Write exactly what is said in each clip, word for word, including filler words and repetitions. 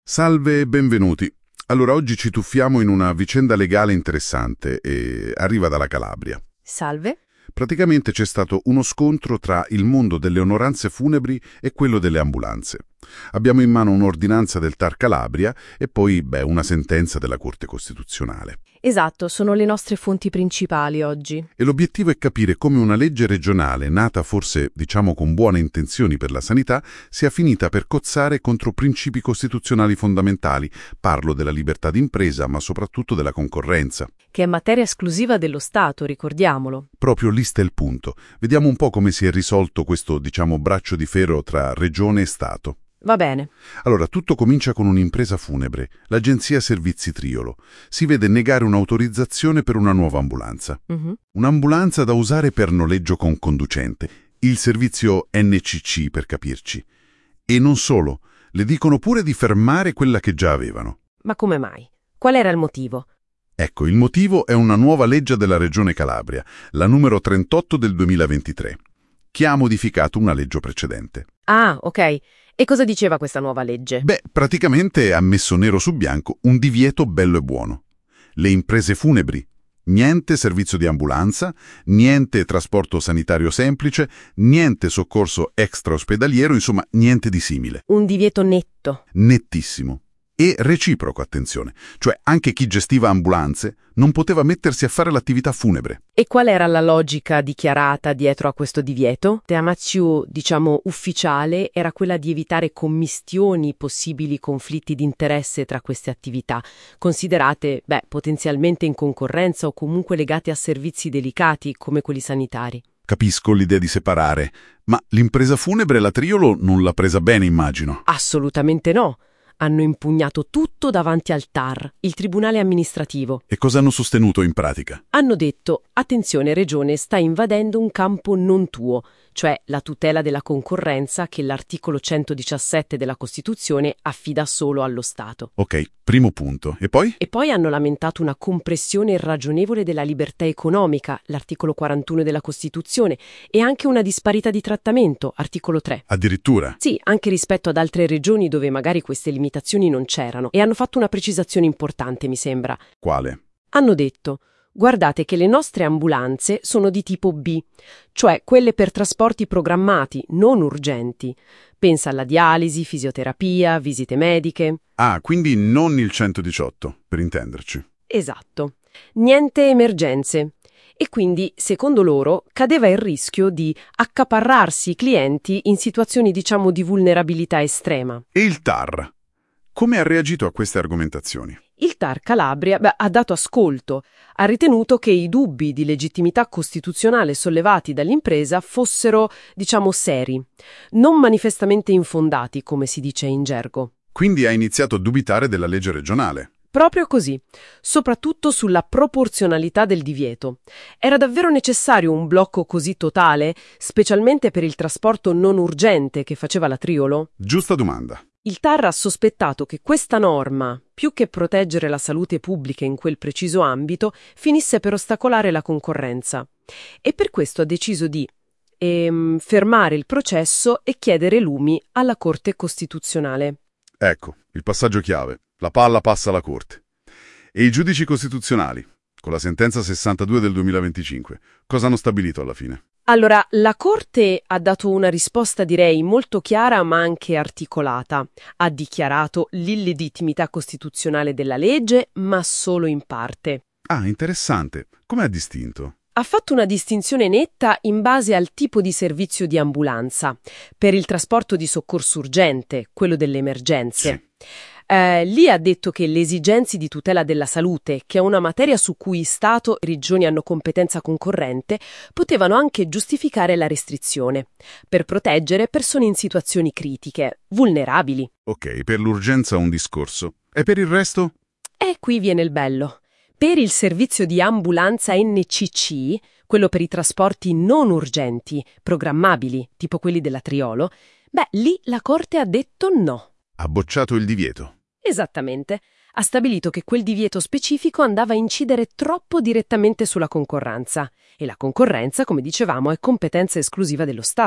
Salve e benvenuti. Allora, oggi ci tuffiamo in una vicenda legale interessante e arriva dalla Calabria. Salve. Praticamente c'è stato uno scontro tra il mondo delle onoranze funebri e quello delle ambulanze. Abbiamo in mano un'ordinanza del T A R Calabria e poi, beh, una sentenza della Corte Costituzionale. Esatto, sono le nostre fonti principali oggi. E l'obiettivo è capire come una legge regionale, nata forse, diciamo, con buone intenzioni per la sanità, sia finita per cozzare contro principi costituzionali fondamentali. Parlo della libertà d'impresa, ma soprattutto della concorrenza. Che è materia esclusiva dello Stato, ricordiamolo. Proprio lì sta il punto. Vediamo un po' come si è risolto questo, diciamo, braccio di ferro tra regione e Stato. Va bene. Allora, tutto comincia con un'impresa funebre, l'agenzia Servizi Triolo. Si vede negare un'autorizzazione per una nuova ambulanza. Mhm. Un'ambulanza da usare per noleggio con conducente, il servizio N C C per capirci. E non solo, le dicono pure di fermare quella che già avevano. Ma come mai? Qual era il motivo? Ecco, il motivo è una nuova legge della Regione Calabria, la numero trentotto del duemilaventitré, che ha modificato una legge precedente. Ah, ok. E cosa diceva questa nuova legge? Beh, praticamente ha messo nero su bianco un divieto bello e buono. Le imprese funebri, niente servizio di ambulanza, niente trasporto sanitario semplice, niente soccorso extraospedaliero, insomma niente di simile. Un divieto netto. Nettissimo. E reciproco, attenzione. Cioè anche chi gestiva ambulanze non poteva mettersi a fare l'attività funebre. E qual era la logica dichiarata dietro a questo divieto? La più, diciamo, ufficiale era quella di evitare commistioni, possibili conflitti di interesse tra queste attività, considerate, beh, potenzialmente in concorrenza o comunque legate a servizi delicati come quelli sanitari. Capisco l'idea di separare, ma l'impresa funebre, la Triolo, non l'ha presa bene, immagino. Assolutamente no. Hanno impugnato tutto davanti al T A R, il tribunale amministrativo. E cosa hanno sostenuto in pratica? Hanno detto, attenzione Regione, sta invadendo un campo non tuo, cioè la tutela della concorrenza che l'articolo centodiciassette della Costituzione affida solo allo Stato. Ok, primo punto. E poi? E poi hanno lamentato una compressione irragionevole della libertà economica, l'articolo quarantuno della Costituzione, e anche una disparità di trattamento, articolo tre. Addirittura? Sì, anche rispetto ad altre regioni dove magari queste limitazioni non c'erano. E hanno fatto una precisazione importante, mi sembra. Quale? Hanno detto: guardate che le nostre ambulanze sono di tipo B, cioè quelle per trasporti programmati, non urgenti. Pensa alla dialisi, fisioterapia, visite mediche. Ah, quindi non il centodiciotto, per intenderci. Esatto. Niente emergenze. E quindi, secondo loro, cadeva il rischio di accaparrarsi i clienti in situazioni, diciamo, di vulnerabilità estrema. E il T A R? Come ha reagito a queste argomentazioni? Il T A R Calabria beh, ha dato ascolto, ha ritenuto che i dubbi di legittimità costituzionale sollevati dall'impresa fossero, diciamo, seri, non manifestamente infondati, come si dice in gergo. Quindi ha iniziato a dubitare della legge regionale. Proprio così, soprattutto sulla proporzionalità del divieto. Era davvero necessario un blocco così totale, specialmente per il trasporto non urgente che faceva la Triolo? Giusta domanda. Il T A R ha sospettato che questa norma, più che proteggere la salute pubblica in quel preciso ambito, finisse per ostacolare la concorrenza. E per questo ha deciso di ehm, fermare il processo e chiedere lumi alla Corte Costituzionale. Ecco, il passaggio chiave. La palla passa alla Corte. E i giudici costituzionali, con la sentenza sessantadue del duemilaventicinque, cosa hanno stabilito alla fine? Allora, la Corte ha dato una risposta, direi, molto chiara ma anche articolata. Ha dichiarato l'illegittimità costituzionale della legge, ma solo in parte. Ah, interessante. Come ha distinto? Ha fatto una distinzione netta in base al tipo di servizio di ambulanza. Per il trasporto di soccorso urgente, quello delle emergenze. Sì. Eh, lì ha detto che le esigenze di tutela della salute, che è una materia su cui Stato e Regioni hanno competenza concorrente, potevano anche giustificare la restrizione, per proteggere persone in situazioni critiche, vulnerabili. Ok, per l'urgenza un discorso. E per il resto? E qui viene il bello. Per il servizio di ambulanza N C C, quello per i trasporti non urgenti, programmabili, tipo quelli della Triolo, beh, lì la Corte ha detto no. Ha bocciato il divieto. Esattamente. Ha stabilito che quel divieto specifico andava a incidere troppo direttamente sulla concorrenza. E la concorrenza, come dicevamo, è competenza esclusiva dello Stato.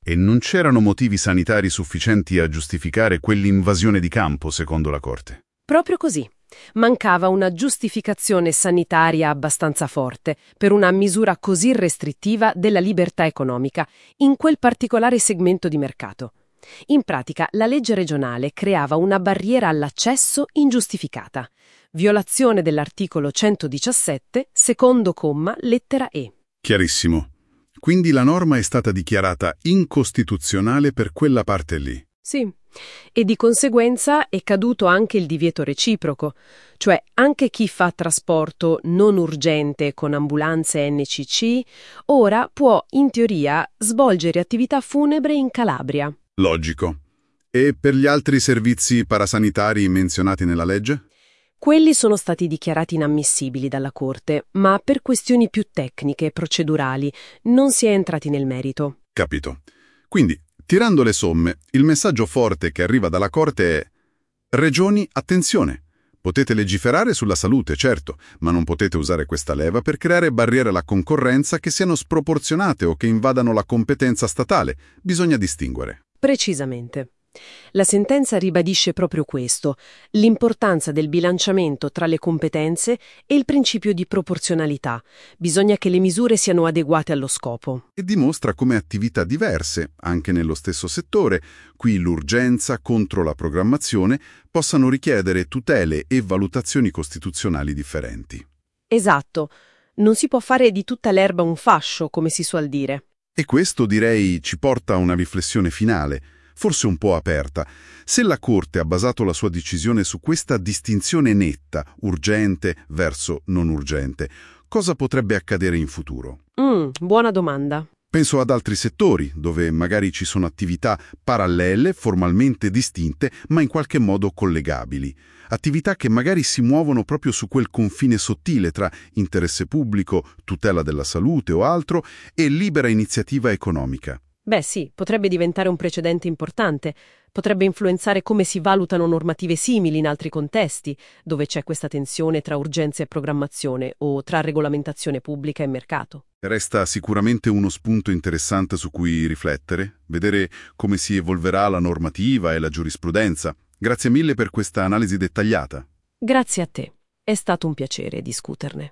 E non c'erano motivi sanitari sufficienti a giustificare quell'invasione di campo, secondo la Corte. Proprio così. Mancava una giustificazione sanitaria abbastanza forte per una misura così restrittiva della libertà economica in quel particolare segmento di mercato. In pratica, la legge regionale creava una barriera all'accesso ingiustificata. Violazione dell'articolo centodiciassette, secondo comma, lettera E. Chiarissimo. Quindi la norma è stata dichiarata incostituzionale per quella parte lì. Sì, e di conseguenza è caduto anche il divieto reciproco, cioè anche chi fa trasporto non urgente con ambulanze N C C ora può, in teoria, svolgere attività funebre in Calabria. Logico. E per gli altri servizi parasanitari menzionati nella legge? Quelli sono stati dichiarati inammissibili dalla Corte, ma per questioni più tecniche e procedurali non si è entrati nel merito. Capito. Quindi, tirando le somme, il messaggio forte che arriva dalla Corte è: Regioni, attenzione! Potete legiferare sulla salute, certo, ma non potete usare questa leva per creare barriere alla concorrenza che siano sproporzionate o che invadano la competenza statale. Bisogna distinguere. Precisamente. La sentenza ribadisce proprio questo, l'importanza del bilanciamento tra le competenze e il principio di proporzionalità. Bisogna che le misure siano adeguate allo scopo. E dimostra come attività diverse, anche nello stesso settore, qui l'urgenza contro la programmazione, possano richiedere tutele e valutazioni costituzionali differenti. Esatto. Non si può fare di tutta l'erba un fascio, come si suol dire. E questo, direi, ci porta a una riflessione finale, forse un po' aperta. Se la Corte ha basato la sua decisione su questa distinzione netta, urgente verso non urgente, cosa potrebbe accadere in futuro? Mm, buona domanda. Penso ad altri settori, dove magari ci sono attività parallele, formalmente distinte, ma in qualche modo collegabili. Attività che magari si muovono proprio su quel confine sottile tra interesse pubblico, tutela della salute o altro, e libera iniziativa economica. Beh sì, potrebbe diventare un precedente importante, potrebbe influenzare come si valutano normative simili in altri contesti, dove c'è questa tensione tra urgenza e programmazione o tra regolamentazione pubblica e mercato. Resta sicuramente uno spunto interessante su cui riflettere, vedere come si evolverà la normativa e la giurisprudenza. Grazie mille per questa analisi dettagliata. Grazie a te, è stato un piacere discuterne.